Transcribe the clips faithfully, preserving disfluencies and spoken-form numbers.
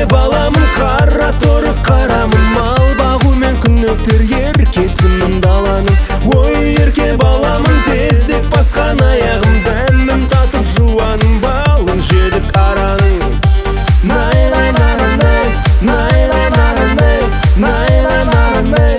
ерке баламын, қара торы қарамын, мал бағумен күн өтер еркесімін даланың. Ой ерке баламын, тезек басқан аяғым, дәмін татып жуаным, балын жедік араның. Най-лай-лай-лай, най-лай-лай-лай, най-лай-лай-лай,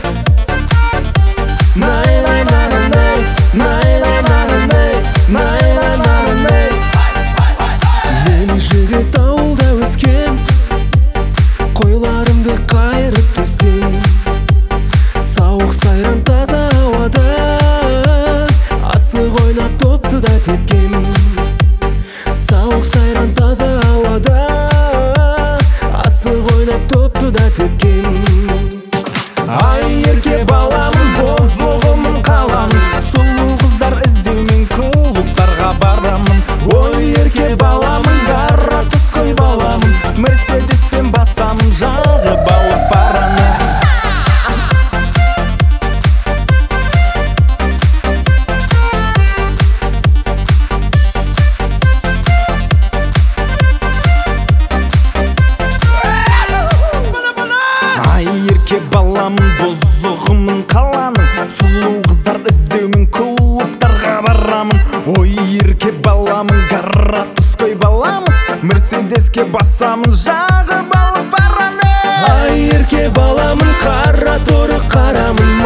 най-лай-лай-лай, най-лай-лай-лай, най-лай-лай-лай. Мен жігіт ауылда өскен, қойларымды қайырып төсем, сауық сайран таза ауада, асық ойнап топты да тепкем. Сауық сайран таза ауада, асық ойнап топты да тепкем. Ай ерке баламын, бозоғымын қаламын, сұлу қыздар іздеумен клубтарға барамын. Ой ерке баламын, қара түс қой баламын, мерседеспен басамын жағы балық параны. Ай ерке баламын, бозоғымын қаланың, сұлу қыздар іздеумен клубтарға барамын. Ой ерке баламын, қара түс қой баламын, мерседеске басамын жағы балық параны. Ай ерке баламын, қара торы қарамын,